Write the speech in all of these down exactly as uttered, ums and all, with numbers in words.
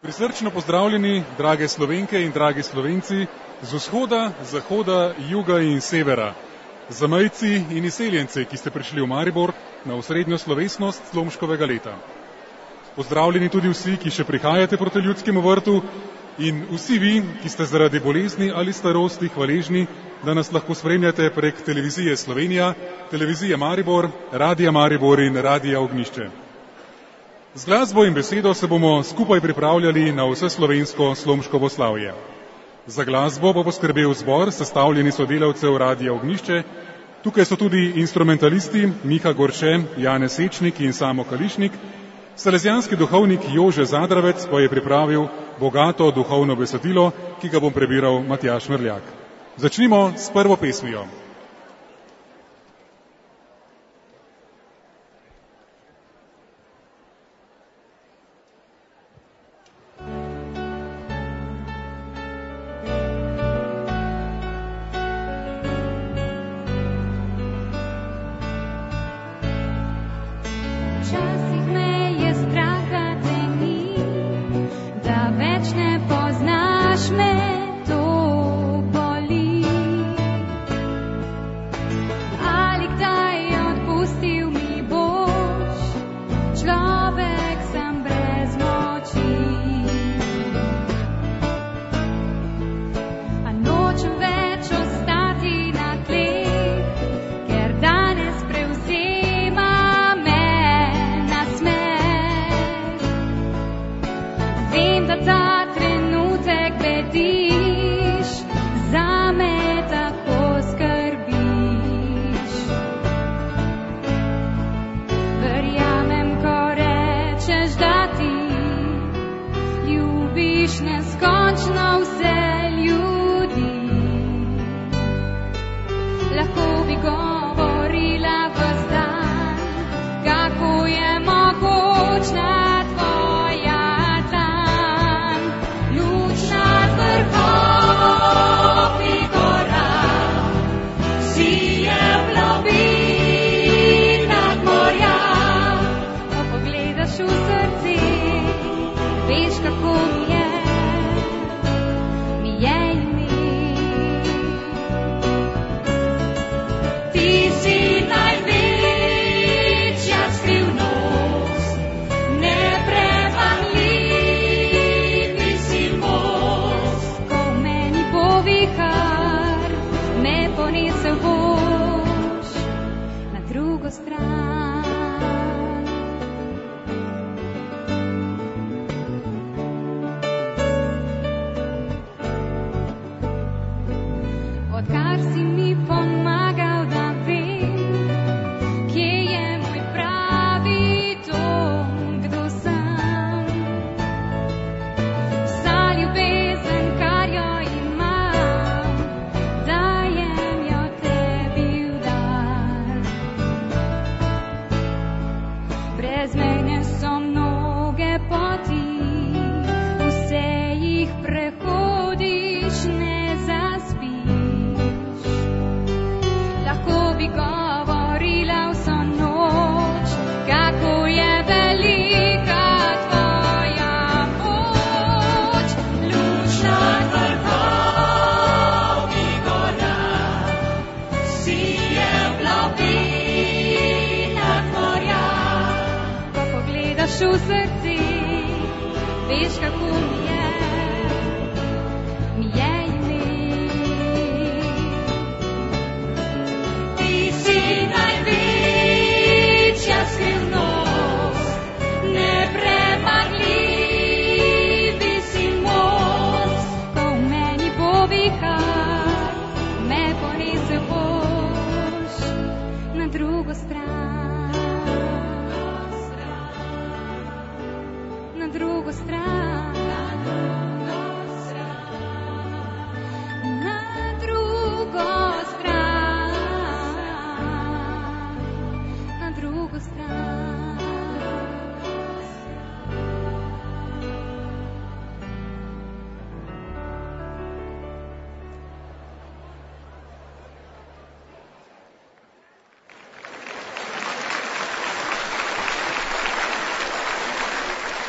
Prisrčno pozdravljeni, drage Slovenke in dragi Slovenci, z vzhoda, zahoda, juga in severa, zamejci in izseljence, ki ste prišli v Maribor na osrednjo slovesnost Slomškovega leta. Pozdravljeni tudi vsi, ki še prihajate proti Ljudskemu vrtu in vsi vi, ki ste zaradi bolezni ali starosti hvaležni, da nas lahko spremljate prek televizije Slovenija, televizije Maribor, Radia Maribor in Radia Ognjišče. Z glasbo in besedo se bomo skupaj pripravljali na vseslovensko Slomškovo slavje. Za glasbo bo poskrbel zbor, sestavljen iz sodelavcev Radia Ognjišče. Tukaj so tudi instrumentalisti Miha Gorše, Janez Sečnik in Samo Kališnik. Salezijanski duhovnik Jože Zadravec pa je pripravil bogato duhovno besedilo, ki ga bom prebiral Matjaž Mrljak. Začnimo s prvo pesmijo.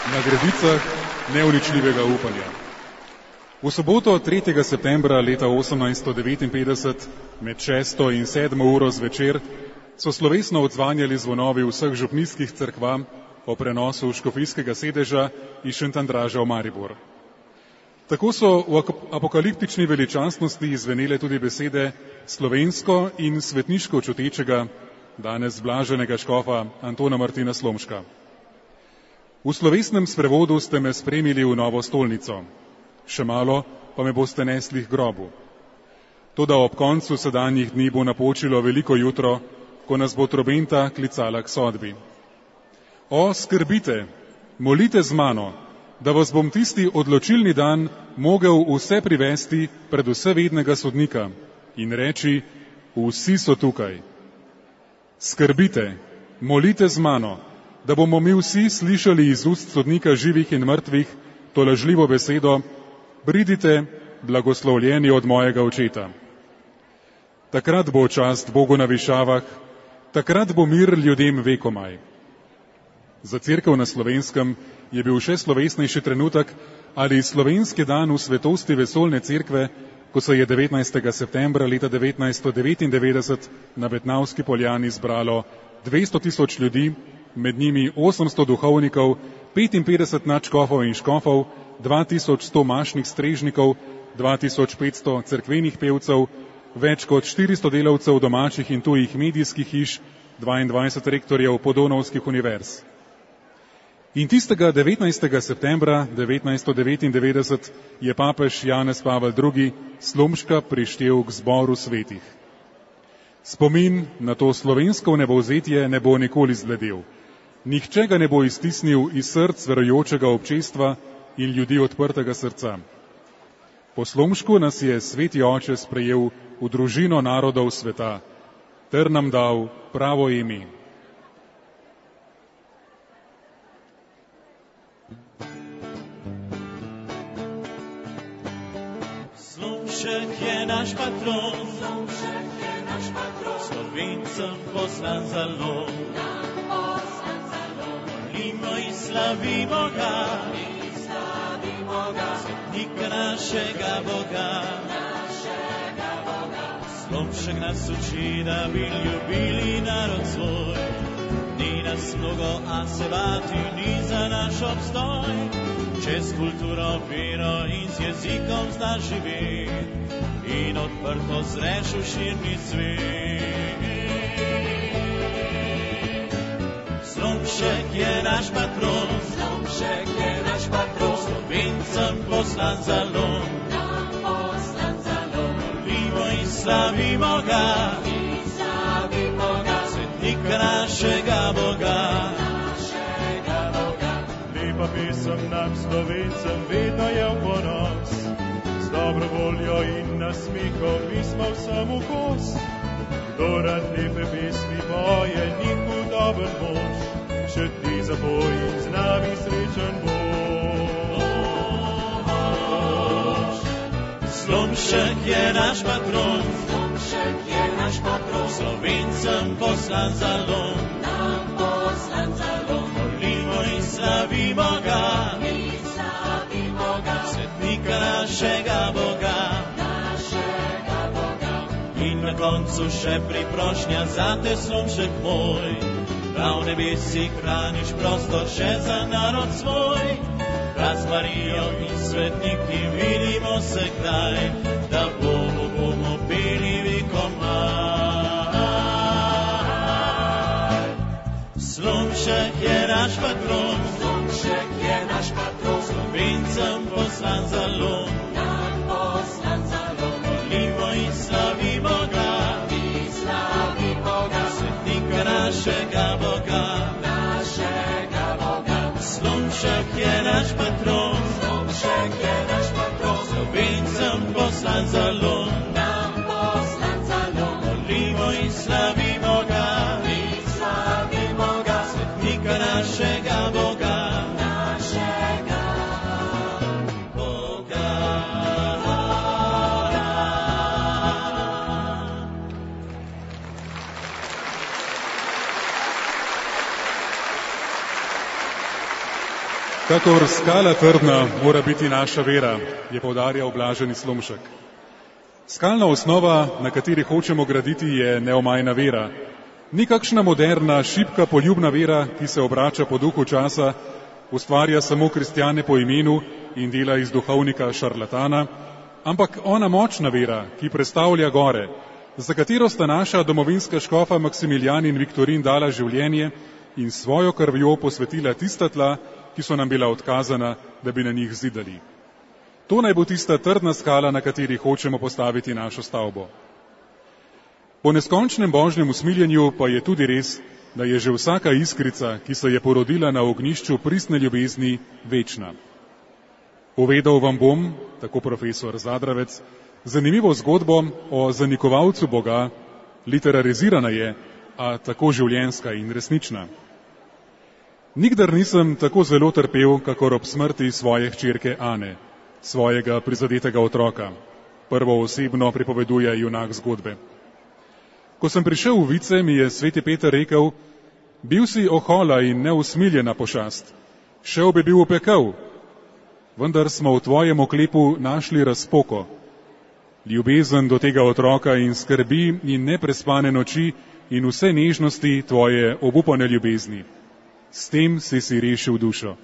na gredicah neuničljivega upanja. V soboto tretjega septembra leta osemnajststo devetinpetdeset med šesto in sedmo uro zvečer so slovesno odzvanjali zvonovi vseh župnijskih cerkva o prenosu škofijskega sedeža iz Šentandraža v Maribor. Tako so v apokaliptični veličastnosti izvenele tudi besede slovensko in svetniško čutečega, danes blaženega škofa Antona Martina Slomška. V slovesnem sprevodu ste me spremili v Novo stolnico. Še malo pa me boste nesli k grobu. Toda ob koncu sedanjih dni bo napočilo veliko jutro, ko nas bo trobenta klicala k sodbi. O, skrbite, molite z mano, da vas bom tisti odločilni dan mogel vse privesti pred vsevednega sodnika in reči, vsi so tukaj. Skrbite, molite z mano, da bomo mi vsi slišali iz ust sodnika živih in mrtvih to lažljivo besedo, pridite, blagoslovljeni od mojega očeta. Takrat bo čast Bogu na višavah, takrat bo mir ljudem vekomaj. Za cerkev na Slovenskem je bil še slovesnejši trenutek ali slovenski dan v svetosti vesoljne cerkve, ko se je devetnajstega septembra leta devetnajststo devetindevetdeset na Betnavski poljani zbralo dvesto tisoč ljudi, med njimi osemsto duhovnikov, petinpetdeset nadškofov in škofov, dva tisoč sto mašnih strežnikov, dva tisoč petsto cerkvenih pevcev, več kot štiristo delavcev domačih in tujih medijskih hiš, dvaindvajset rektorjev podonovskih univerz. In tistega devetnajstega septembra devetnajststo devetindevetdeset je papež Janez Pavel drugi Slomška prištel k zboru svetih. Spomin na to slovensko vnebovzetje ne bo nikoli zbledel. Nihče ga ne bo iztisnil iz src verujočega občestva in ljudi odprtega srca. Po Slomšku nas je sveti oče sprejel v družino narodov sveta ter nam dal pravo ime. Slomšek je naš patron, Slomšek je naš patron, Slovencem poslan zalog. Molimo in slavimo ga, svetnika našega Boga. Slomšek nas uči, da bi ljubili narod svoj. Ni nas mnogo, a se bati ni za naš obstoj. Čez kulturo, vero in z jezikom znaš živeti in odprto zreš v širni svet. Slomšek je naš patron, Slomšek je naš patron, Slovencem poslan zalog. Molimo in slavimo ga, svetnika našega Boga. Lepa pesem nam Slovencem vedno je v ponos, z dobro voljo in nasmehom mi smo vsem v kos. Kdo rad lepe pesmi poje, ni hudoben mož, še ti zapoj in z nami srečen boš. Slomšek je naš patron, Slomšek je naš patron, Slovencem poslan zalog. Molimo in slavimo ga, svetnika našega Boga. In na koncu še priprošnja za te, Slomšek moj, da v nebesi hraniš prostor še za narod svoj. Raz Marijo in svetniki vidimo se kdaj, da Bogu bomo peli vekomaj. Slomšek je naš patron, Slomšek je naš patron, Slovencem poslan zalog. Molimo in slavimo ga, svetnika našega Boga. Slomšek je naš patron, Slomšek je naš patron, Slovencem poslan zalog. Molimo in slavimo ga, svetnika našega Boga. Kakor skala trdna mora biti naša vera, je poudarjal Blaženi Slomšek. Skalna osnova, na kateri hočemo graditi, je neomajna vera. Ni kakšna moderna, šibka, poljubna vera, ki se obrača po duhu časa, ustvarja samo kristjane po imenu in dela iz duhovnika šarlatana, ampak ona močna vera, ki predstavlja gore, za katero sta naša domovinska škofa Maksimilijan in Viktorin dala življenje in svojo krvjo posvetila tista tla, ki so nam bila odkazana, da bi na njih zidali. To naj bo tista trdna skala, na kateri hočemo postaviti našo stavbo. Po neskončnem božjem usmiljenju pa je tudi res, da je že vsaka iskrica, ki se je porodila na ognjišču pristne ljubezni, večna. Povedal vam bom, tako profesor Zadravec, zanimivo zgodbo o zanikovalcu Boga, literarizirana je, a tako življenjska in resnična. Nikdar nisem tako zelo trpel, kakor ob smrti svoje hčerke Ane, svojega prizadetega otroka. Prvo osebno pripoveduje junak zgodbe. Ko sem prišel v Vice, mi je sveti Peter rekel: bil si ohola in neusmiljena pošast, šel bi bil v pekel, vendar smo v tvojem oklepu našli razpoko. Ljubezen do tega otroka in skrbi in neprespane noči in vse nežnosti tvoje obupane ljubezni. S tem si si rešil dušo.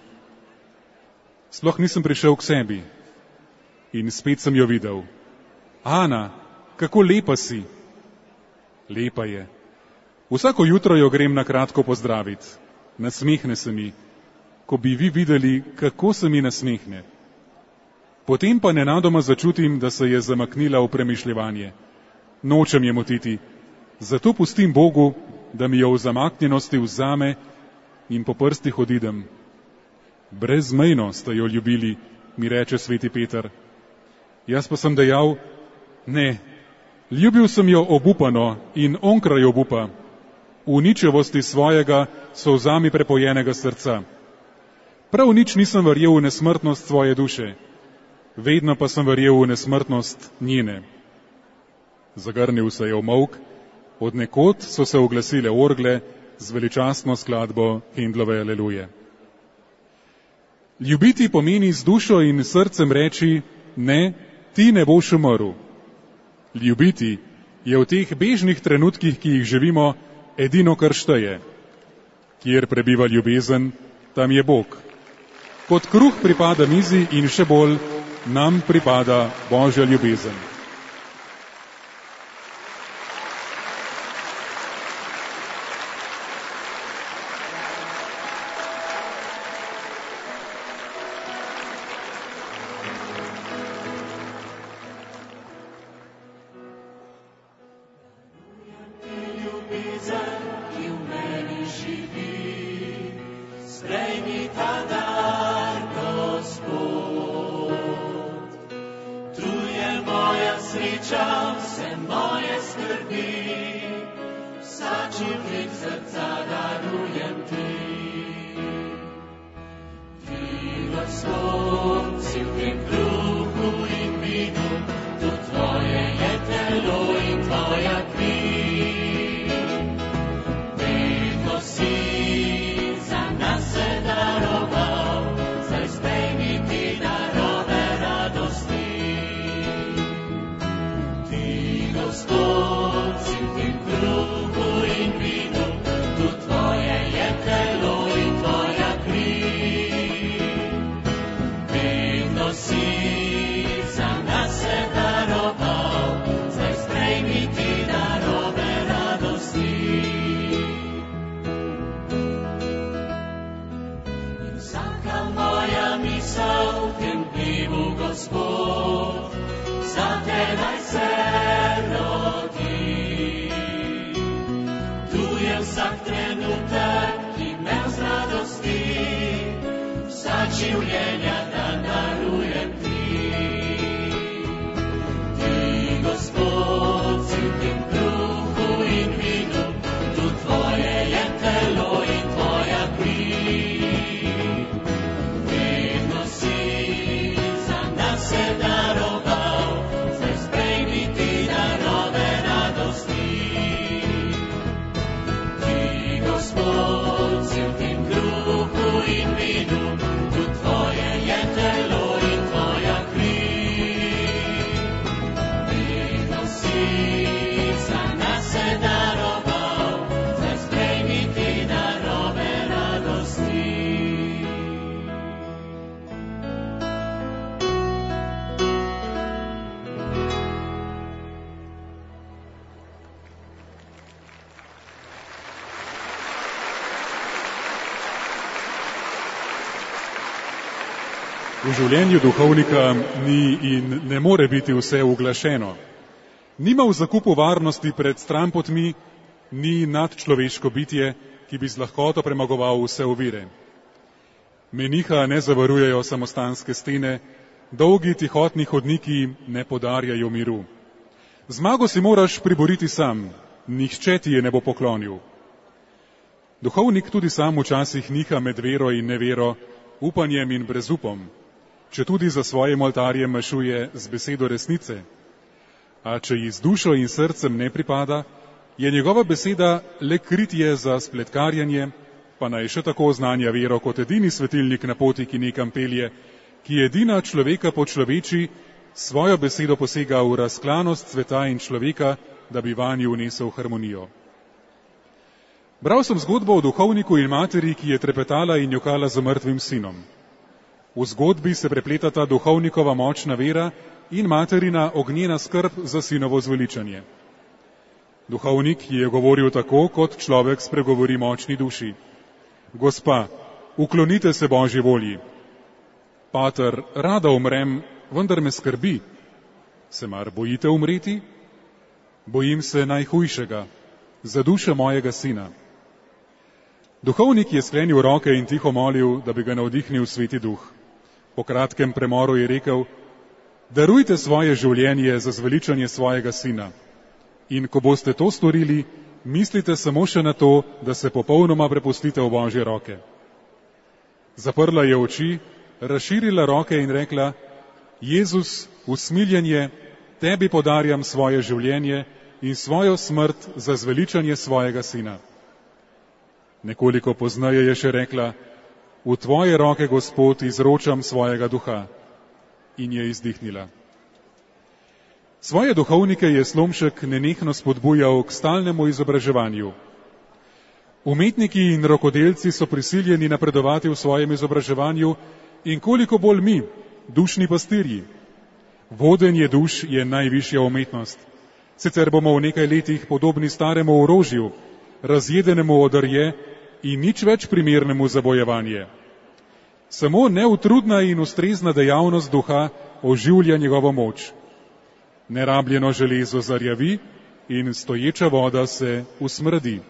Sploh nisem prišel k sebi in spet sem jo videl. Ana, kako lepa si. Lepa je. Vsako jutro jo grem na kratko pozdraviti. Nasmehne se mi, ko bi vi videli, kako se mi nasmehne. Potem pa nenadoma začutim, da se je zamaknila v premišljevanje. Nočem je motiti, zato pustim Bogu, da mi jo v zamaknjenosti vzame in po prstih odidem. Brezmejno ste jo ljubili, mi reče sveti Peter. Jaz pa sem dejal, ne, ljubil sem jo obupano in onkraj obupa, v ničevosti svojega solzami prepojenega srca. Prav nič nisem verjel v nesmrtnost svoje duše, vedno pa sem verjel v nesmrtnost njene. Zagrnil se je v molk, od nekod so se oglasile orgle z veličastno skladbo Händlove Aleluje. Ljubiti pomeni z dušo in srcem reči, ne, ti ne boš umrl. Ljubiti je v teh bežnih trenutkih, ki jih živimo, edino, kar šteje. Kjer prebiva ljubezen, tam je Bog. Kot kruh pripada mizi in še bolj nam pripada Božja ljubezen. Gospod, v tem kruhu in vinu, tudi V življenju duhovnika ni in ne more biti vse uglašeno. Nima v zakupu varnosti pred stranpotmi, ni nadčloveško bitje, ki bi z lahkoto premagoval vse ovire. Meniha ne zavarujejo samostanske stene, dolgi tihotni hodniki ne podarjajo miru. Zmago si moraš priboriti sam, nihče ti je ne bo poklonil. Duhovnik tudi sam včasih niha med vero in nevero, upanjem in brezupom, če tudi za svojim oltarjem mašuje z besedo resnice. A če ji z dušo in srcem ne pripada, je njegova beseda le kritje za spletkarjanje, pa naj še tako oznanja vero kot edini svetilnik na poti, ki nekam pelje, ki edina človeka počloveči, svojo besedo posega v razklanost sveta in človeka, da bi vanju vnesel harmonijo. Bral sem zgodbo o duhovniku in materi, ki je trepetala in jokala za mrtvim sinom. V zgodbi se prepletata duhovnikova močna vera in materina ognjena skrb za sinovo zveličanje. Duhovnik je govoril tako, kot človek spregovori močni duši. Gospa, uklonite se Božji volji. Pater, rada umrem, vendar me skrbi. Se mar bojite umreti? Bojim se najhujšega, za dušo mojega sina. Duhovnik je sklenil roke in tiho molil, da bi ga navdihnil Sveti Duh. Po kratkem premoru je rekel, darujte svoje življenje za zveličanje svojega sina. In ko boste to storili, mislite samo še na to, da se popolnoma prepustite v Božje roke. Zaprla je oči, razširila roke in rekla, Jezus, usmiljenje, tebi podarjam svoje življenje in svojo smrt za zveličanje svojega sina. Nekoliko pozneje je še rekla, v tvoje roke, Gospod, izročam svojega duha, in je izdihnila. Svoje duhovnike je Slomšek nenehno spodbujal k stalnemu izobraževanju. Umetniki in rokodelci so prisiljeni napredovati v svojem izobraževanju in koliko bolj mi, dušni pastirji. Vodenje duš je najvišja umetnost. Sicer bomo v nekaj letih podobni staremu orožju, razjedenemu od rje in nič več primernemu za bojevanje. Samo neutrudna in ustrezna dejavnost duha oživlja njegovo moč. Nerabljeno železo zarjavi in stoječa voda se usmrdi.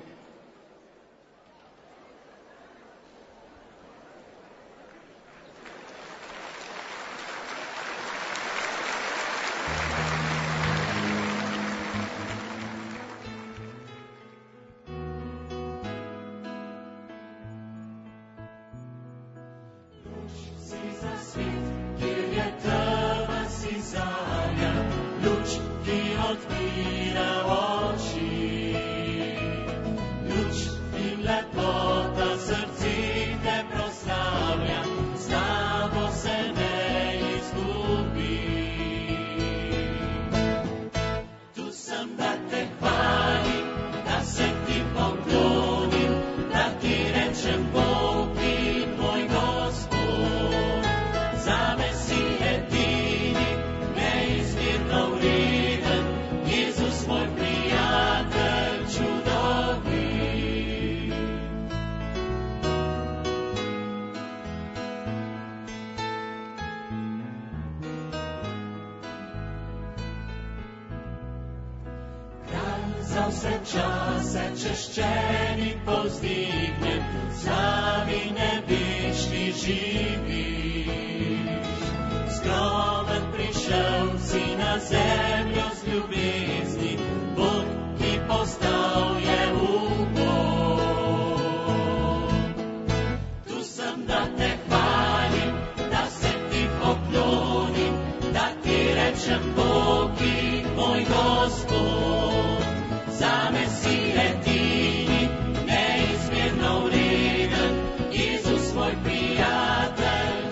Jezus, moj prijatelj,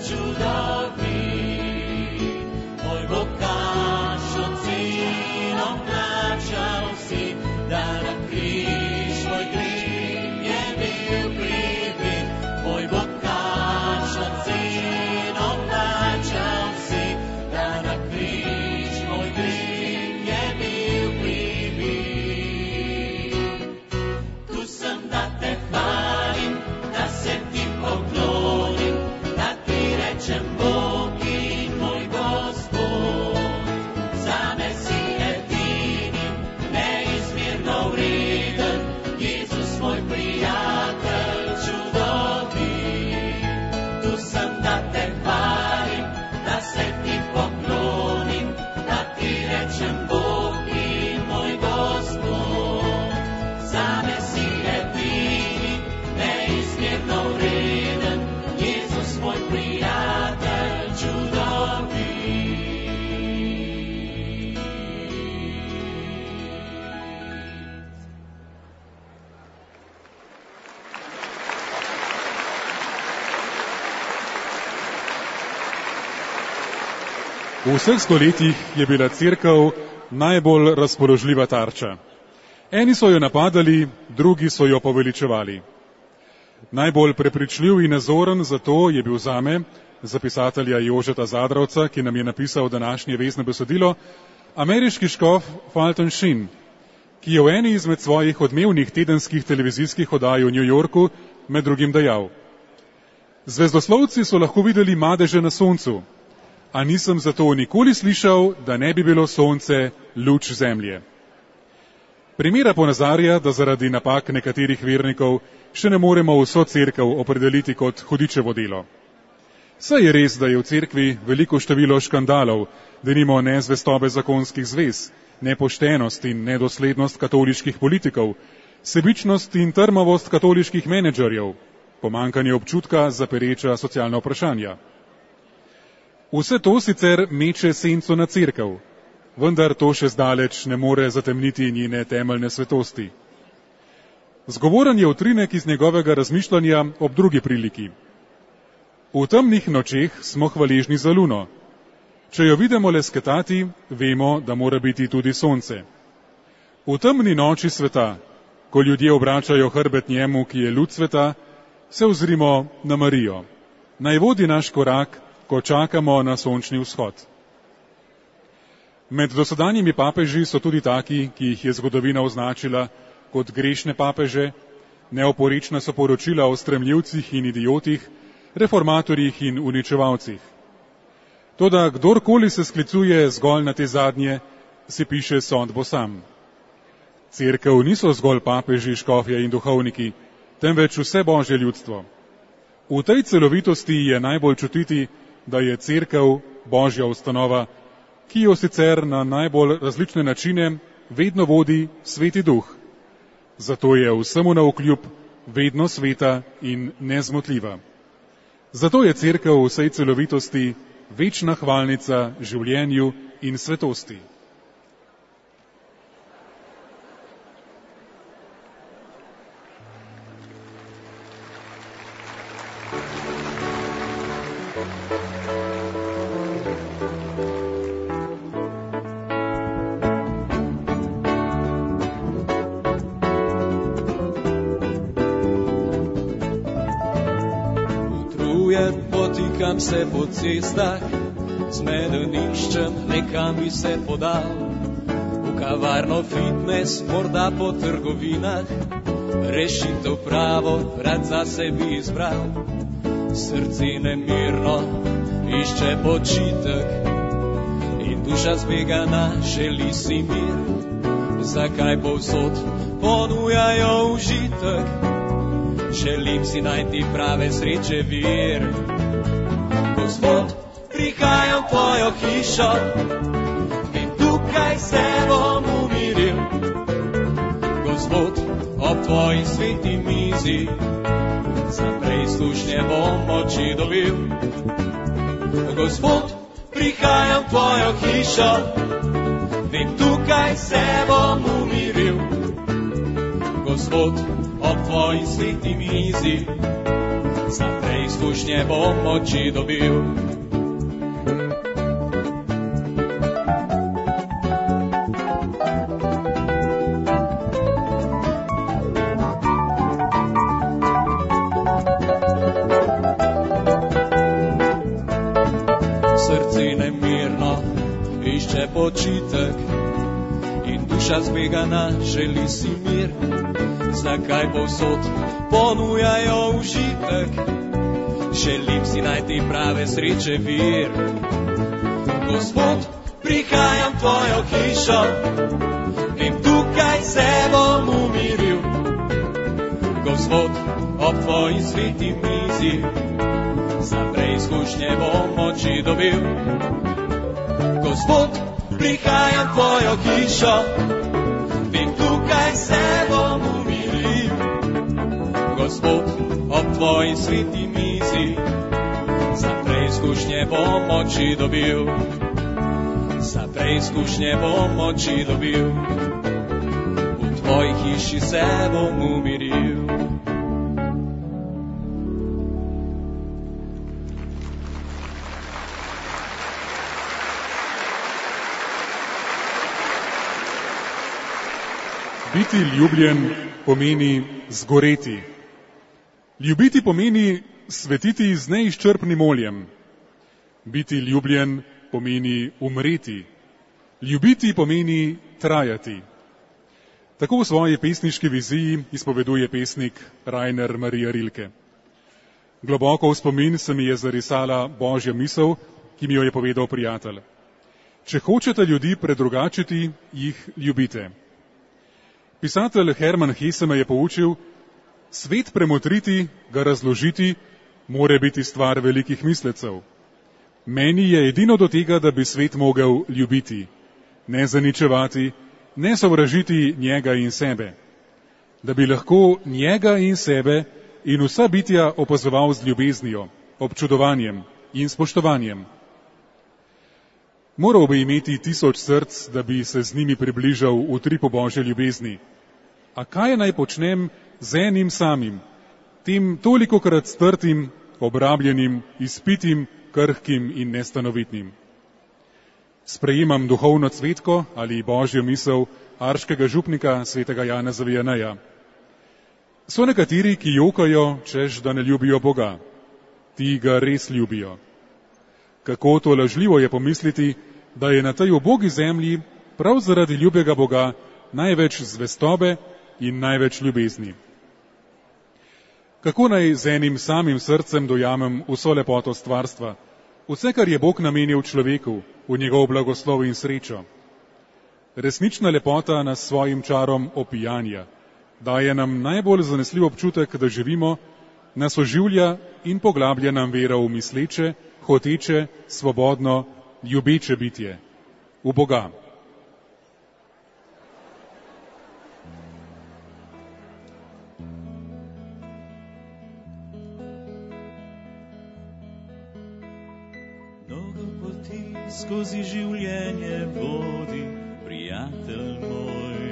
V vseh stoletjih je bila cerkev najbolj razpoložljiva tarča. Eni so jo napadali, drugi so jo poveličevali. Najbolj prepričljiv in nazoren zato je bil zame, za pisatelja Jožeta Zadravca, ki nam je napisal današnje vezno besedilo, ameriški škof Fulton Sheen, ki je v eni izmed svojih odmevnih tedenskih televizijskih oddaj v New Yorku med drugim dejal: Zvezdoslovci so lahko videli madeže na soncu, a nisem zato nikoli slišal, da ne bi bilo sonce luč zemlje. Primera ponazarja, da zaradi napak nekaterih vernikov še ne moremo vso cerkev opredeliti kot hudičevo delo. Saj je res, da je v cerkvi veliko število škandalov, denimo nezvestobe zakonskih zvez, nepoštenost in nedoslednost katoliških politikov, sebičnost in trmavost katoliških menedžerjev, pomanjkanje občutka za pereča socialna vprašanja. Vse to sicer meče senco na cerkev, vendar to še zdaleč ne more zatemniti njene temeljne svetosti. Zgovoren je utrinek iz njegovega razmišljanja ob drugi priliki. V temnih nočeh smo hvaležni za luno. Če jo vidimo lesketati, vemo, da mora biti tudi sonce. V temni noči sveta, ko ljudje obračajo hrbet njemu, ki je luč sveta, se ozrimo na Marijo. Naj vodi naš korak, ko čakamo na sončni vzhod. Med dosedanjimi papeži so tudi taki, ki jih je zgodovina označila kot grešne papeže, neoporečna so poročila o stremljivcih in idiotih, reformatorjih in uničevalcih. Toda kdorkoli se sklicuje zgolj na te zadnje, si piše sodbo sam. Cerkev niso zgolj papeži, škofje in duhovniki, temveč vse božje ljudstvo. V tej celovitosti je najbolj čutiti, da je cerkev božja ustanova, ki jo sicer na najbolj različne načine vedno vodi Sveti Duh. Zato je vsemu navkljub vedno sveta in nezmotljiva. Zato je cerkev v vsej celovitosti večna hvalnica življenju in svetosti. Potikam se po cestah, zmeden iščem, nekam bi se podal. V kavarno, fitness, morda po trgovinah, rešitev pravo, rad zase bi izbral. Srce nemirno išče počitek in duša zbegana želi si mir. Zakaj povsod ponujajo užitek? Želim si najti prave sreče vir. Gospod, prihajam v tvojo hišo in tukaj se bom umiril. Gospod, ob tvoji sveti mizi za preizkušnje bom moči dobil. Gospod, prihajam v tvojo hišo in tukaj se bom umiril. Gospod, ob tvoji sveti mizi za preizkušnje bom moči dobil. Srce nemirno išče počitek in duša zbegana želi si mir. Zakaj povsod ponujajo užitek? Želim si najti prave sreče vir. Gospod, prihajam v tvojo hišo in tukaj se bom umiril. Gospod, ob tvoji sveti mizi za preizkušnje bom moči dobil. Gospod, prihajam v tvojo hišo in tukaj se bom umiril. Gospod, ob tvoji sveti mizi za preizkušnje bom moči dobil. Za preizkušnje bom moči dobil. V tvoji hiši se bom umiril. Biti ljubljen pomeni zgoreti. Ljubiti pomeni svetiti z neizčrpnim oljem. Biti ljubljen pomeni umreti. Ljubiti pomeni trajati. Tako v svoji pesniški viziji izpoveduje pesnik Rainer Maria Rilke. Globoko v spomin se mi je zarisala božja misel, ki mi jo je povedal prijatelj. Če hočete ljudi predrugačiti, jih ljubite. Pisatelj Hermann Hesse me je poučil, svet premotriti, ga razložiti, more biti stvar velikih mislecev. Meni je edino do tega, da bi svet mogel ljubiti, ne zaničevati, ne sovražiti njega in sebe. Da bi lahko njega in sebe in vsa bitja opazoval z ljubeznijo, občudovanjem in spoštovanjem. Moral bi imeti tisoč src, da bi se z njimi približal v tripo Božje ljubezni. A kaj naj počnem z enim samim, tem tolikokrat strtim, obrabljenim, izpitim, krhkim in nestanovitnim? Sprejemam duhovno cvetko ali božjo misel arškega župnika svetega Janeza Vijaneja. So nekateri, ki jokajo, češ da ne ljubijo Boga. Ti ga res ljubijo. Kako to lažljivo je pomisliti, da je na tej ubogi zemlji prav zaradi ljubega Boga največ zvestobe in največ ljubezni. Kako naj z enim samim srcem dojamem vso lepoto stvarstva, vse, kar je Bog namenil človeku, v njegov blagoslov in srečo? Resnična lepota nas svojim čarom opijanja, daje nam najbolj zanesljiv občutek, da živimo, nas oživlja in poglablja nam vero v misleče, hoteče, svobodno, ljubeče bitje, v Boga. Mnogo poti skozi življenje vodi, prijatelj moj,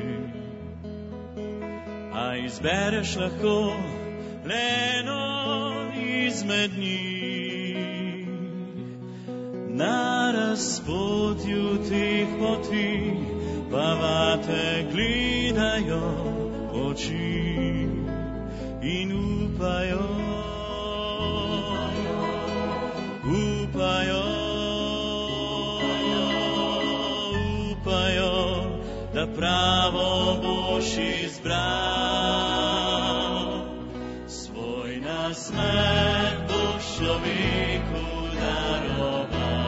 a izbereš lahko le eno izmed njih. Na razpotju teh poti pa vate gledajo oči in upajo, upajo, upajo, da pravo boš izbral. Svoj nasmeh boš človeku daroval,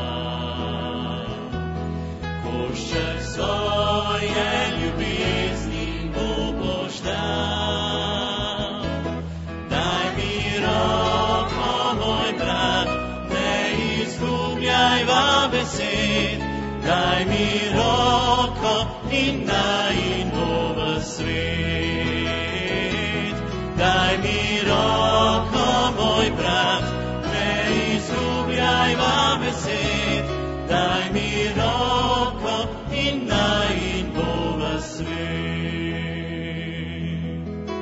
košček svoje ljubezni mu boš dal. Daj mi roko, moj brat, ne izgubljajva besed, daj mi roko in najin bo v svet. Daj mi roko, moj brat, ne izgubljajva besed, daj mi roko in najin bo v svet.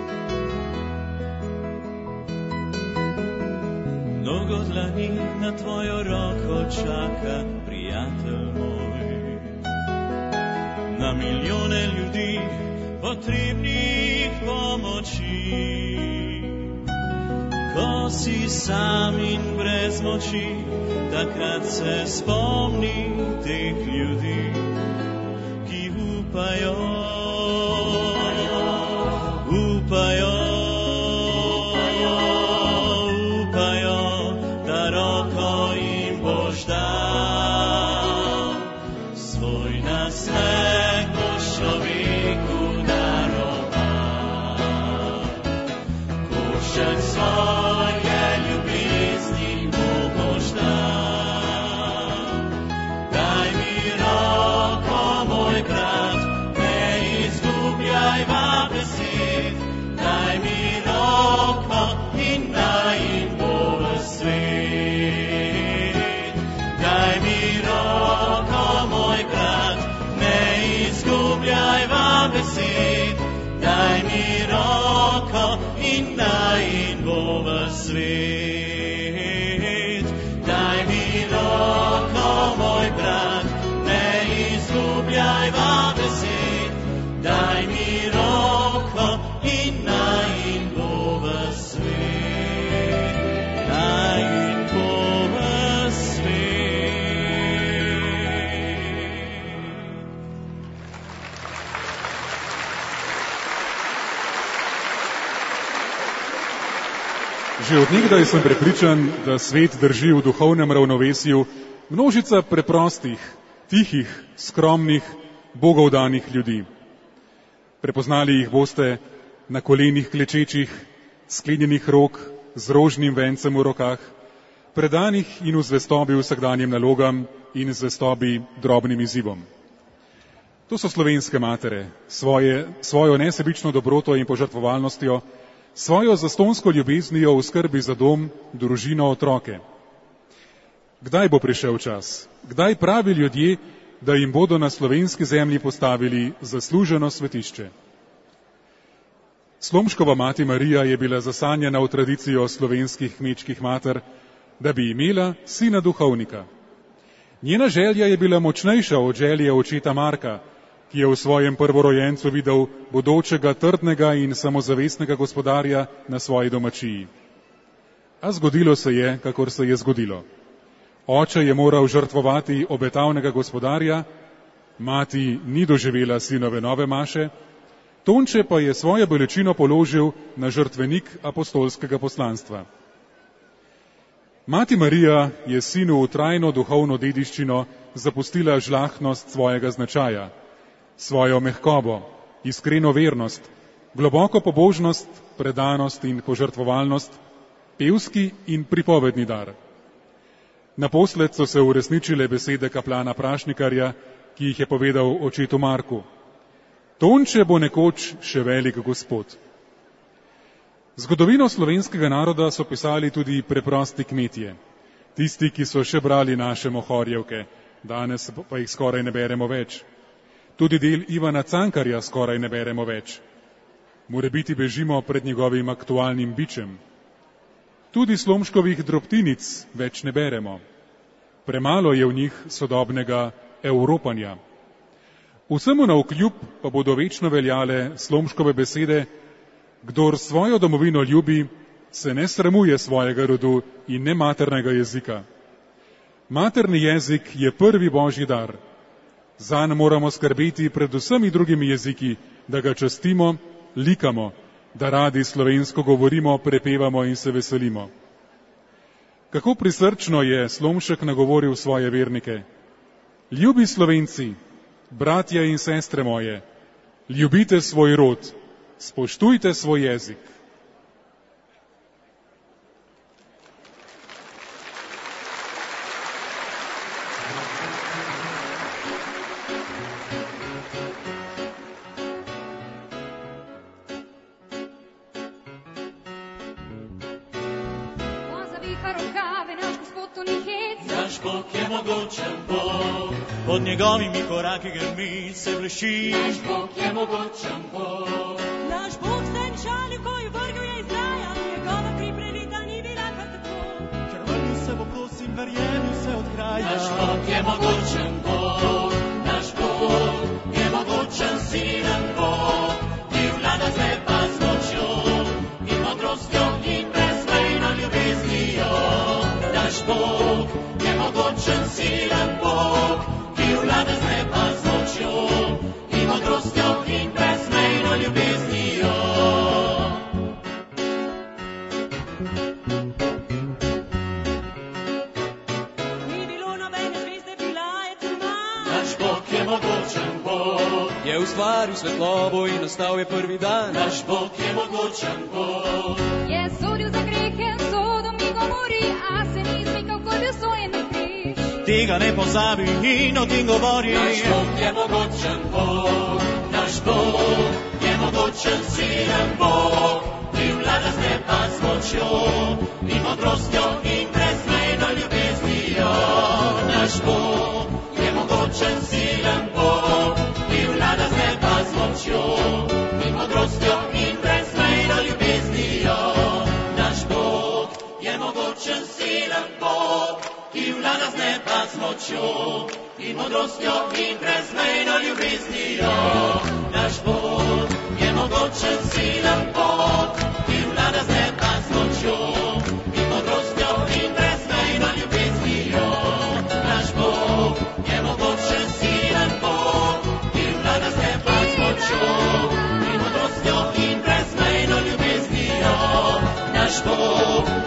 Mnogo dlani na tvojo roko čaka, prijatelj moj, na milijone ljudi potrebnih pomoči. Ko si sam in brez moči, takrat se spomni teh ljudi, ki upajo, upajo, upajo, da roko jim boš dal. Svoj nasmeh boš človeku daroval, košček svoje ljubezni mu boš dal. Daj mi roko, moj brat, ne Že od nekdaj sem prepričan, da svet drži v duhovnem ravnovesju množica preprostih, tihih, skromnih, bogovdanih ljudi. Prepoznali jih boste na kolenih klečečih, sklenjenih rok, z rožnim vencem v rokah, predanih in v zvestobi vsakdanjim nalogam in zvestobi drobnim izzivom. To so slovenske matere, svoje, svojo nesebično dobroto in požrtvovalnostjo, svojo zastonsko ljubeznijo v skrbi za dom, družino, otroke. Kdaj bo prišel čas? Kdaj pravi ljudje, da jim bodo na slovenski zemlji postavili zasluženo svetišče? Slomškova mati Marija je bila zasanjena v tradicijo slovenskih kmečkih mater, da bi imela sina duhovnika. Njena želja je bila močnejša od želje očeta Marka, ki je v svojem prvorojencu videl bodočega trdnega in samozavestnega gospodarja na svoji domačiji. A zgodilo se je, kakor se je zgodilo. Oče je moral žrtvovati obetavnega gospodarja, mati ni doživela sinove nove maše, Tonče pa je svojo bolečino položil na žrtvenik apostolskega poslanstva. Mati Marija je sinu v trajno duhovno dediščino zapustila žlahtnost svojega značaja, svojo mehkobo, iskreno vernost, globoko pobožnost, predanost in požrtvovalnost, pevski in pripovedni dar. Naposled so se uresničile besede kaplana Prašnikarja, ki jih je povedal očetu Marku. Tonče bo nekoč še velik gospod. Zgodovino slovenskega naroda so pisali tudi preprosti kmetje, tisti, ki so še brali naše Mohorjevke, danes pa jih skoraj ne beremo več. Tudi del Ivana Cankarja skoraj ne beremo več. Morebiti bežimo pred njegovim aktualnim bičem. Tudi Slomškovih drobtinic več ne beremo. Premalo je v njih sodobnega evropanja. Vsemu navkljub pa bodo večno veljale Slomškove besede: kdor svojo domovino ljubi, se ne sramuje svojega rodu in ne maternega jezika. Materni jezik je prvi božji dar. Zanj moramo skrbeti pred vsemi drugimi jeziki, da ga častimo, likamo, da radi slovensko govorimo, prepevamo in se veselimo. Kako prisrčno je Slomšek nagovoril svoje vernike. Ljubi Slovenci, bratje in sestre moje, ljubite svoj rod, spoštujte svoj jezik. Naš Bog je mogočen Bog, pod njegovimi koraki grmi se bleši. Naš Bog je mogočen Bog. Naš Bog se ni šalil, ko je vrgel je Izrael, njegova kri prelita ni bila kar tako. Ker vrnil se bo, prosim, verjemi se od kraja. Naš Bog je mogočen Bog, naš Bog je mogočen silen Bog, ki vlada z neba z močjo in modrostjo in brezmejno ljubeznijo. Naš Bog je mogočen silen Bog, ki vlada z neba z močjo in modrostjo in brezmejno ljubeznijo. Ni bilo nobene zvezde, bila je tma. Naš Bog je mogočen Bog, Je ustvaril svetlobo in nastal je prvi dan. naš Bog je mogočen Bog. Je sodil za grehe Sodom in Gomori, a se ni izmikal, ko je bil sojen na križ. Tega ne pozabi in o tem govori. Naš Bog je mogočen Bog, naš Bog je mogočen silen Bog, ki vlada z neba z močjo in modrostjo in brezmejno ljubeznijo. Naš Bog je mogočen silen Bog, ki vlada z neba z močjo in modrostjo in brezmejno ljubeznijo. Naš Bog je mogočen silen Bog, ki vlada z neba z močjo in modrostjo in brezmejno ljubeznijo. Naš Bog je mogočen silen Bog, ki vlada z neba z močjo in modrostjo in brezmejno ljubeznijo. Naš Bog je mogočen silen Bog, ki vlada z neba z močjo in modrostjo in brezmejno ljubeznijo. Naš Bog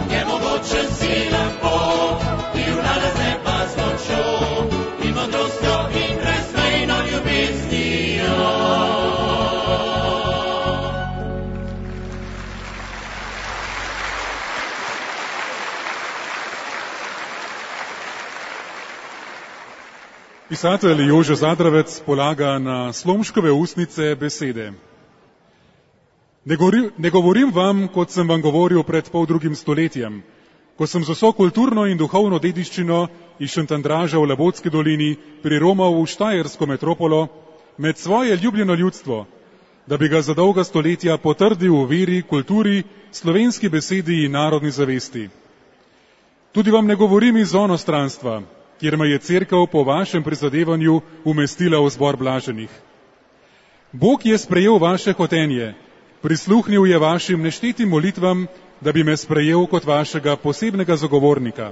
Pisatelj Jože Zadravec polaga na Slomškove ustnice besede. Ne, gori, ne govorim vam, kot sem vam govoril pred poldrugim stoletjem, ko sem z vso kulturno in duhovno dediščino iz Šentandraža v Labotski dolini priromal v štajersko metropolo med svoje ljubljeno ljudstvo, da bi ga za dolga stoletja potrdil v veri, kulturi, slovenski besedi in narodni zavesti. Tudi vam ne govorim iz onostranstva, kjer me je cerkev po vašem prizadevanju umestila v zbor blaženih. Bog je sprejel vaše hotenje, prisluhnil je vašim neštetim molitvam, da bi me sprejel kot vašega posebnega zagovornika.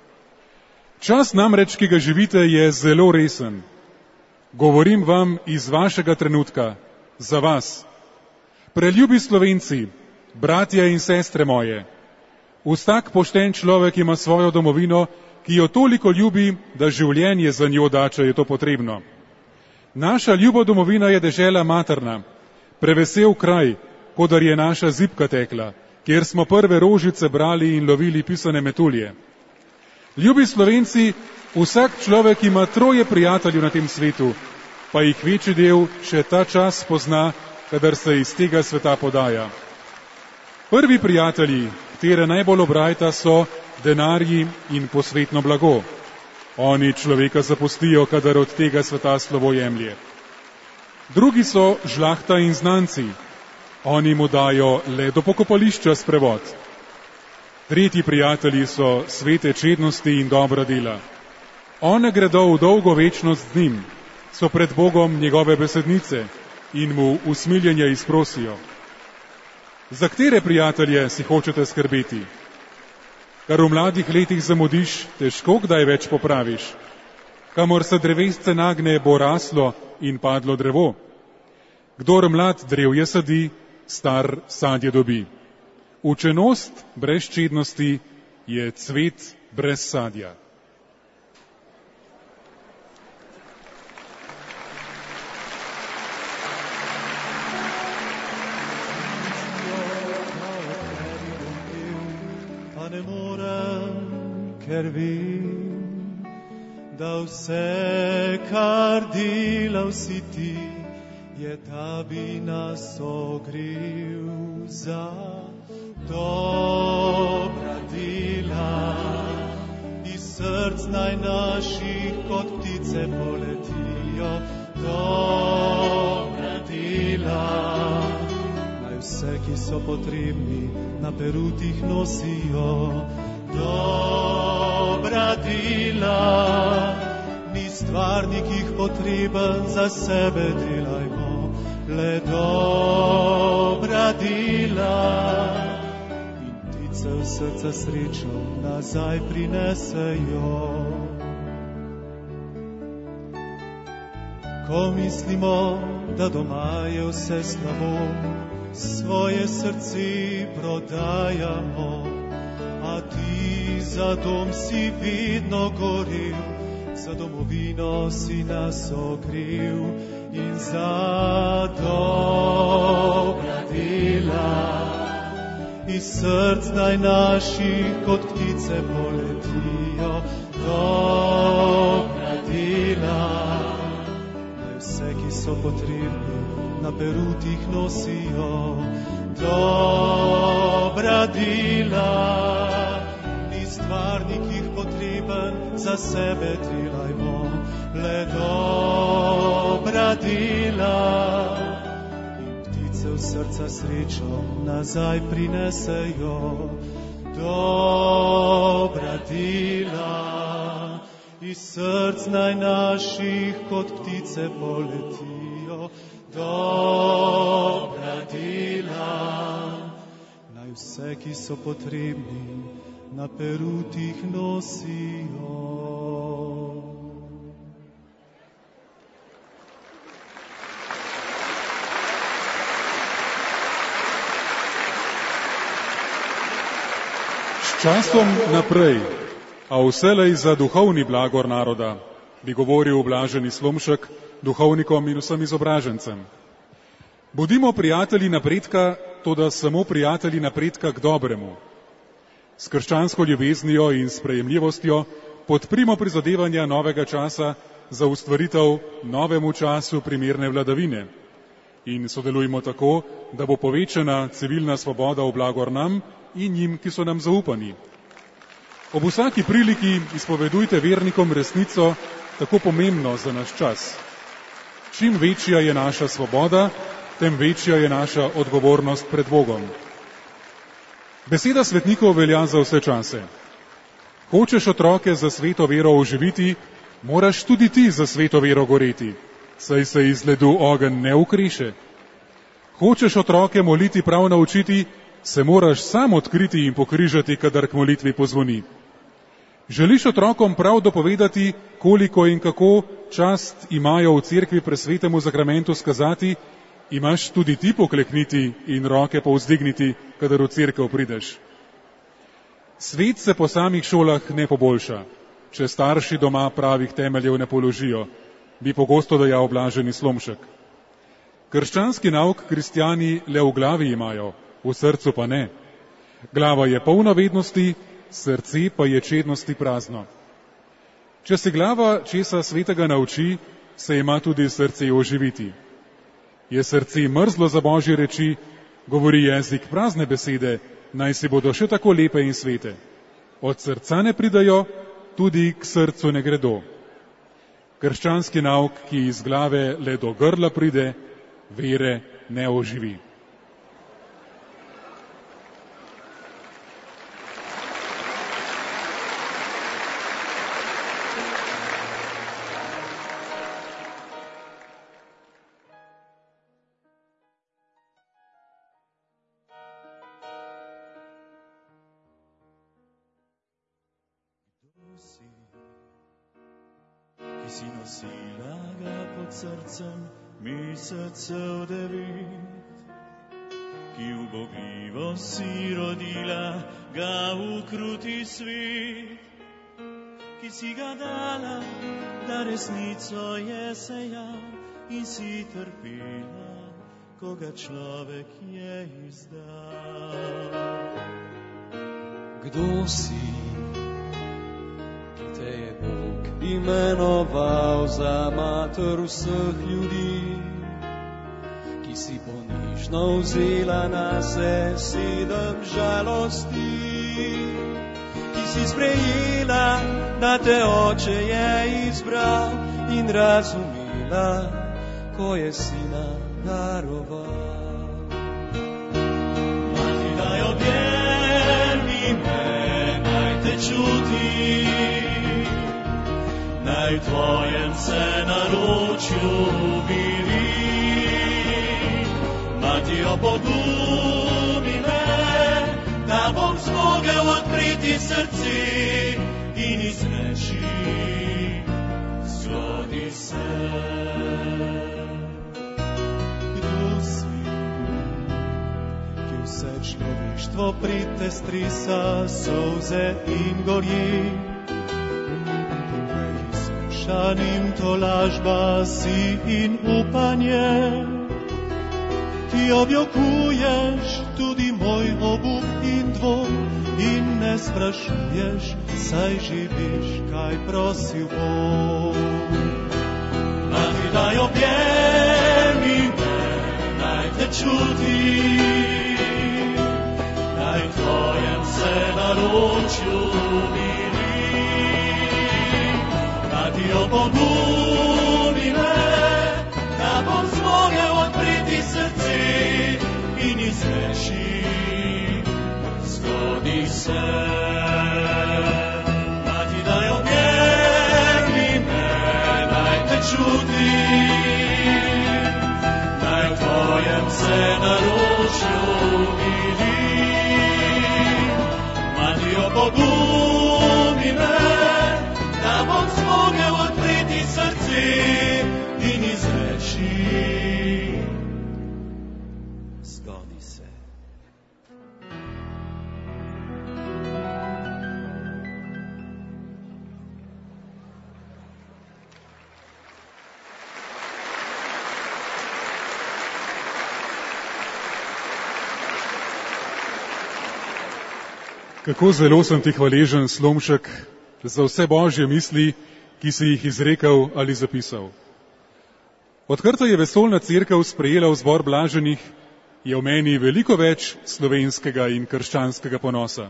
Čas namreč, ki ga živite, je zelo resen. Govorim vam iz vašega trenutka, za vas. Preljubi Slovenci, bratje in sestre moje, vsak pošten človek ima svojo domovino, ki jo toliko ljubi, da življenje za njo da, če je to potrebno. Naša ljuba domovina je dežela materna, prevesel kraj, kodar je naša zibka tekla, kjer smo prve rožice brali in lovili pisane metulje. Ljubi Slovenci, vsak človek ima troje prijateljev na tem svetu, pa jih večji del še ta čas pozna, kadar se iz tega sveta podaja. Prvi prijatelji, katere najbolj obrajta, so denarji in posvetno blago. Oni človeka zapustijo, kadar od tega sveta slovo jemlje. Drugi so žlahta in znanci. Oni mu dajo le do pokopališča sprevod. Tretji prijatelji so svete čednosti in dobra dela. One gredo v dolgo večnost z njim, so pred Bogom njegove besednice in mu usmiljenja izprosijo. Za katere prijatelje si hočete skrbeti? Kar v mladih letih zamudiš, težko kdaj več popraviš. Kamor se drevesce nagne, bo raslo in padlo drevo. Kdor mlad drevje sadi, star sadje dobi. Učenost brez čednosti je cvet brez sadja. Ker vem, da vse, kar delal si ti, je, da bi nas ogrel za dobra dela. Iz src naj naših kot ptice poletijo dobra dela. Naj vse, ki so potrebni, na perutih nosijo dobra dela. Ni stvarnikih potreben, za sebe delajmo le dobra dela. In ptice v srca srečo nazaj prinesejo. Ko mislimo, da doma je vse slabo, svoje srce prodajamo. A ti za dom si vedno gorel, za domovino si nas ogrel in za dobra dela. Iz src naj naših kot ptice poletijo dobra dela. Naj vse, ki so potrebni, na perutih nosijo dobra dela. Stvarnikih potreben, za sebe delajmo le dobra dela. In ptice v srca srečo nazaj prinesejo dobra dela. Iz src naj naših kot ptice poletijo dobra dela. Naj vse, ki so potrebni, na perutih nosijo. S časom naprej, a vselej za duhovni blagor naroda, bi govoril blaženi Slomšek duhovnikom in vsem izobražencem. Bodimo prijatelji napredka, toda samo prijatelji napredka k dobremu. S krščansko ljubeznijo in sprejemljivostjo podprimo prizadevanja novega časa za ustvaritev novemu času primerne vladavine in sodelujmo tako, da bo povečana civilna svoboda v blagor nam in njim, ki so nam zaupani. Ob vsaki priliki izpovedujte vernikom resnico, tako pomembno za naš čas. Čim večja je naša svoboda, tem večja je naša odgovornost pred Bogom. Beseda svetnikov velja za vse čase. Hočeš otroke za sveto vero oživiti, moraš tudi ti za sveto vero goreti, saj se iz ledu ogenj ne ukreše. Hočeš otroke moliti prav naučiti, se moraš sam odkriti in pokrižati, kadar k molitvi pozvoni. Želiš otrokom prav dopovedati, koliko in kako čast imajo v cerkvi presvetemu zakramentu skazati, imaš tudi ti poklekniti in roke povzdigniti, kadar v cerkev prideš. Svet se po samih šolah ne poboljša, če starši doma pravih temeljev ne položijo, bi pogosto dejal Blaženi Slomšek. Krščanski nauk kristjani le v glavi imajo, v srcu pa ne. Glava je polna vednosti, srce pa je čednosti prazno. Če se glava česa svetega nauči, se ima tudi srce oživiti. Je srce mrzlo za Božje reči, govori jezik prazne besede, naj si bodo še tako lepe in svete. Od srca ne pridajo, tudi k srcu ne gredo. Krščanski nauk, ki iz glave le do grla pride, vere ne oživi. Si nosila ga pod srcem mesecev devet, ki ubogljivo si rodila ga v kruti svet, ki si ga dala, da resnico je sejal in si trpela, ko ga človek je izdal. Kdo si? Te je Bog imenoval za mater vseh ljudi, ki si ponižno vzela nase sedem žalosti, ki si sprejela, da te oče je izbral in razumela, ko je sina daroval. Mati, daj objemi me, naj te čuti, naj v tvojem se naročju bili. Mati, opogumi me, da bom zmogel odpriti srce in izreči, zgodi se. Kdo si, ki vse človeštvo pritestrisa solze in gorji, šanim tolažba si in upanje, ti objokuješ tudi moj obup in dvom in ne sprašuješ, saj živiš, kaj prosil bom. Mati, daj objemi me, naj te čuti, naj v tvojem se naročju bili. Mati, opogumi me, da bom zmogel odpriti srce in izreči, zgodi se. Mati, daj objemi me, naj te čuti, naj v tvojem se naročju bili. Mati, opogumi me, da bom zmogel odpreti srce in izreči, zgodi se. Kako zelo sem ti hvaležen, Slomšek, za vse Božje misli, ki si jih izrekel ali zapisal. Odkar je vesoljna cerkev sprejela vzbor blaženih, je v meni veliko več slovenskega in krščanskega ponosa.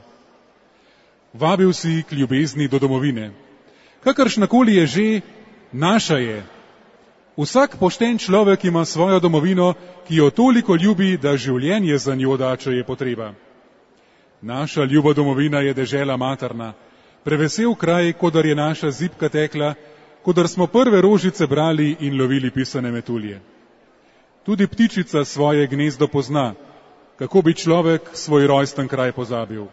Vabil si k ljubezni do domovine. Kakršnakoli je že, naša je. Vsak pošten človek ima svojo domovino, ki jo toliko ljubi, da življenje za njo da, če je potreba. Naša ljuba domovina je dežela materna, prevesel kraj, kodar je naša zibka tekla, kodar smo prve rožice brali in lovili pisane metulje. Tudi ptičica svoje gnezdo pozna, kako bi človek svoj rojsten kraj pozabil.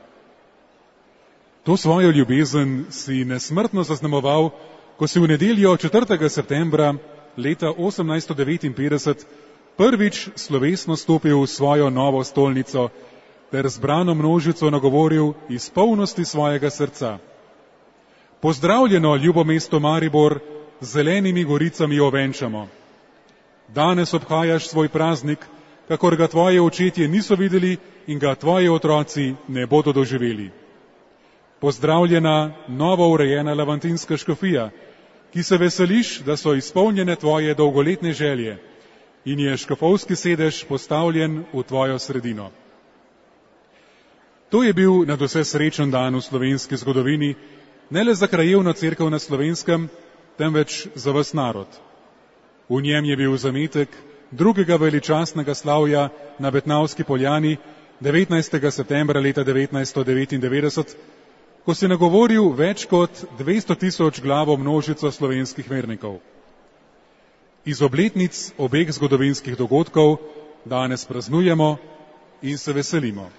To svojo ljubezen si nesmrtno zaznamoval, ko si v nedeljo četrtega septembra leta osemnajststo devetinpetdeset prvič slovesno stopil v svojo novo stolnico ter zbrano množico nagovoril iz polnosti svojega srca. Pozdravljeno, ljubo mesto Maribor, z zelenimi goricami ovenčamo. Danes obhajaš svoj praznik, kakor ga tvoje očetje niso videli in ga tvoji otroci ne bodo doživeli. Pozdravljena, novo urejena lavantinska škofija, ki se veseliš, da so izpolnjene tvoje dolgoletne želje in je škofovski sedež postavljen v tvojo sredino. To je bil nadvse srečen dan v slovenski zgodovini, ne le za krajevno cerkev na Slovenskem, temveč za ves narod. V njem je bil zametek drugega veličastnega slavja na Betnavski poljani devetnajstega septembra leta devetnajststo devetindevetdeset, ko si nagovoril več kot dvesto tisoč glavo množico slovenskih vernikov. Iz obletnic obeh zgodovinskih dogodkov danes praznujemo in se veselimo.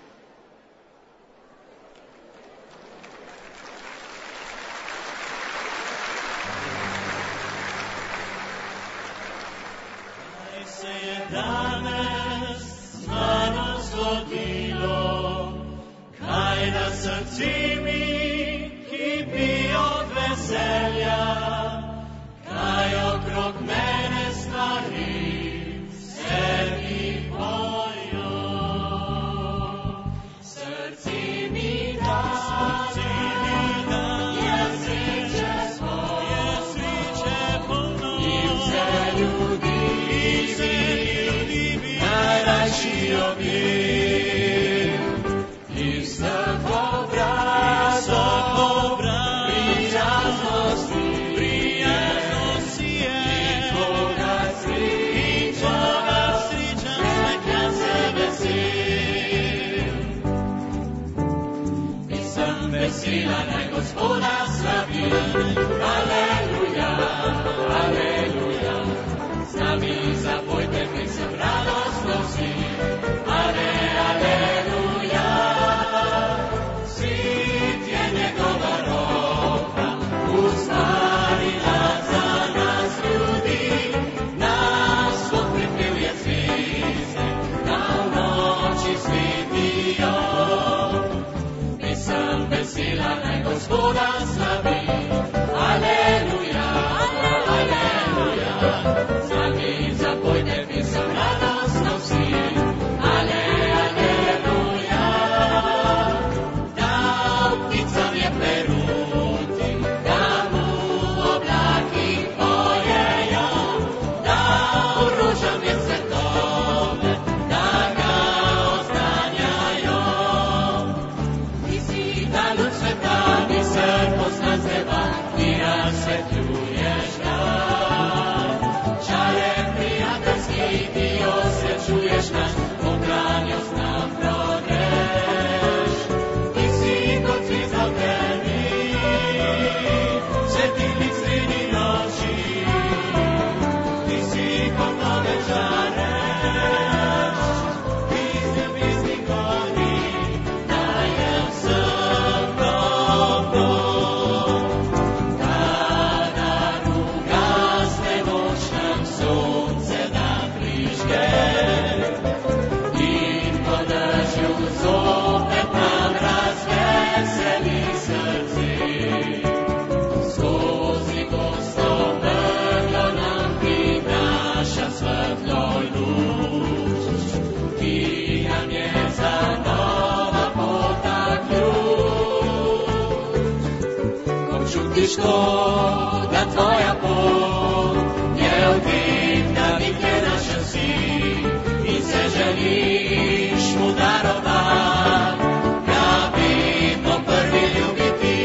Škoda moja Bóg, neodvykna nikde naša si, i se želiš mu darovať, ja vidno prvi ljubiti.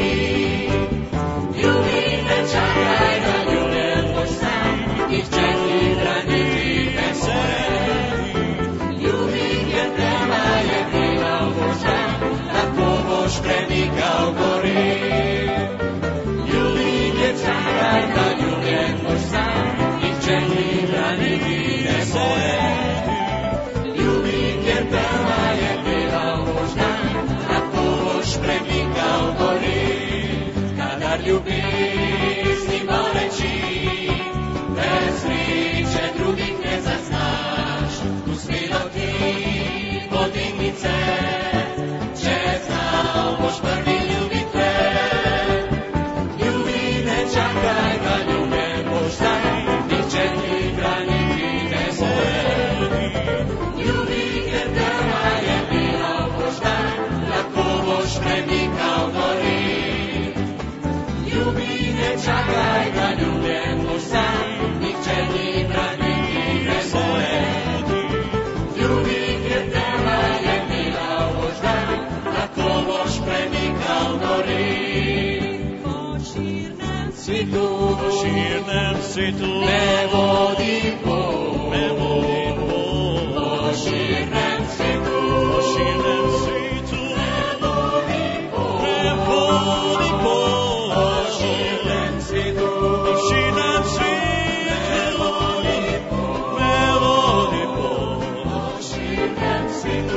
Ljubi ne čakaj na ljubljen tvoj sam, i čekaj hraniti veselé. Ljubi jer tema je bila Boža, tako Bož premikal gori. Ljubi jer čakaj na ljubljen tvoj sam, i čekaj hraniti veselé. Ljubi jer tema je bila Boža, tako Bož premikal gori. Kadar ljubiš s njim boleći, bez priče drugih ne zaznaš, usmilo ti podignice, že znal Bož prvi ljubit te. Ljubi ne čakaj na ljubljen Bož sam, i čekaj hraniti veselé. Ljubi jer tema je bila Boža, tako Bož premikal gori. Ljubi ne čakaj na ljubljen Bož sam, i čekaj hraniti veselé. Ljubi jer tema je bila Boža, tako Bož premikal gori. Po širnem svitu, Po širnem svitu me vodi Bog, me vodi Bog. po širnem svitu, Po širnem svitu me vodi Bog, me vodi Bog. po širnem svitu, Po širnem svitu me vodi Bog. po širnem svitu,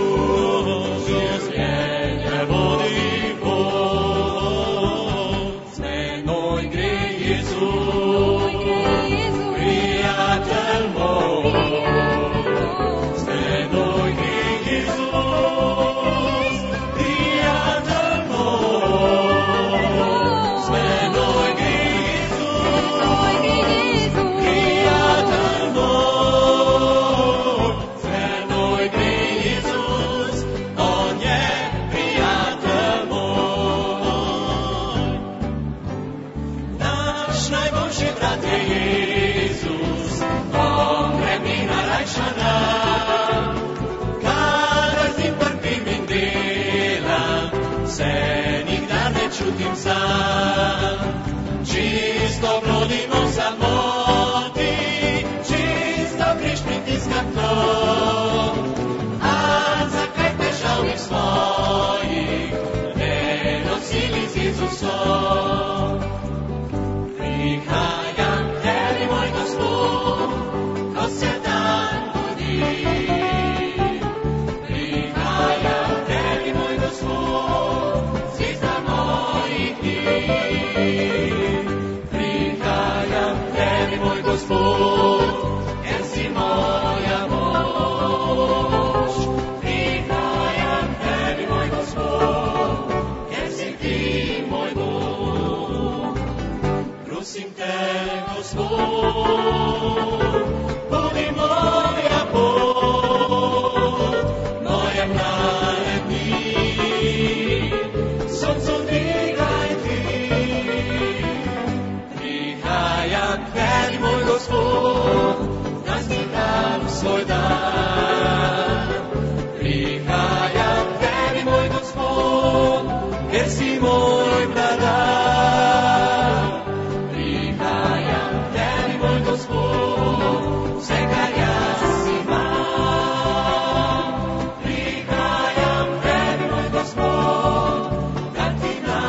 Me vodi Bog. s menoj gre Jezus, prijatelj moj. S menoj gre Jezus, prijatelj moj. S menoj gre Jezus, prijatelj moj. S menoj gre Jezus, on je prijatelj moj. Naš najboljši brat je Jezus, on vremena lajša nam. Kadar z njim trpim in delam, se nikdar ne čutim sam. Čisto brodimo v samoti, čisto križ pritiskam to. A zakaj težavnih svojih ne nosili z Jezusom? Prihajam k tebi, moj Gospod, ko se dan budi. Prihajam k tebi, moj Gospod, zvizda mojih dni. Prihajam k tebi, moj Gospod, ker si moja moč. Prihajam k tebi, moj Gospod, ker si ti moj Bog. Prosim te, Gospod, budi moja pot, moje mlade dni, soncu dvigaj ti. Prihajam k tebi, moj Gospod, da znikam svoj dan. Prihajam k tebi, moj Gospod, ker si moj vladar. Prihajam k tebi, moj Gospod, vse, kar jaz imam. Prihajam k tebi, moj Gospod, dam ti na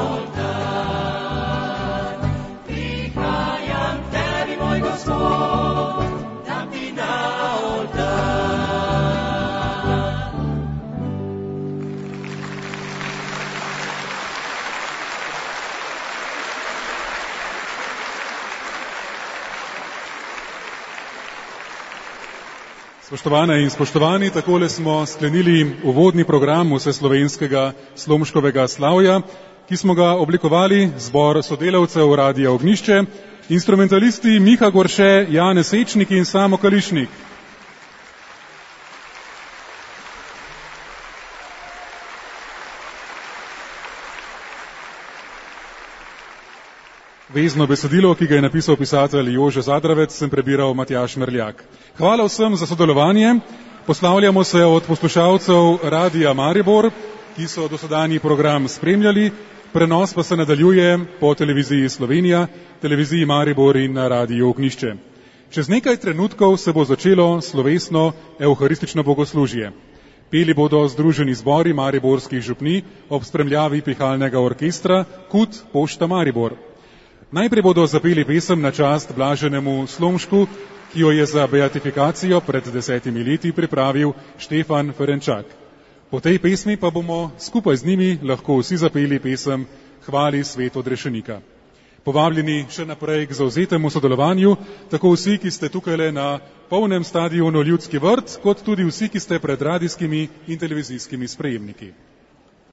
oltar. Prihajam k tebi, moj Gospod, dam ti na oltar. Spoštovane in spoštovani, takole smo sklenili uvodni program vseslovenskega slomškovega slavja, ki smo ga oblikovali zbor sodelavcev Radia Ognjišče, instrumentalisti Miha Gorše, Janez Sečnik in Samo Kališnik. Vezno besedilo, ki ga je napisal pisatelj Jože Zadravec, sem prebiral Matjaž Merljak. Hvala vsem za sodelovanje. Poslavljamo se od poslušalcev Radia Maribor, ki so dosedanji program spremljali. Prenos pa se nadaljuje po televiziji Slovenija, televiziji Maribor in na Radiu Ognjišče. Čez nekaj trenutkov se bo začelo slovesno evharistično bogoslužje. Peli bodo združeni zbori mariborskih župni ob spremljavi pihalnega orkestra Kut Pošta Maribor. Najprej bodo zapeli pesem na čast blaženemu Slomšku, ki jo je za beatifikacijo pred desetimi leti pripravil Štefan Ferenčak. Po tej pesmi pa bomo skupaj z njimi lahko vsi zapeli pesem Hvali svet odrešenika. Povabljeni še naprej k zavzetemu sodelovanju, tako vsi, ki ste tukaj na polnem stadionu Ljudski vrt, kot tudi vsi, ki ste pred radijskimi in televizijskimi sprejemniki.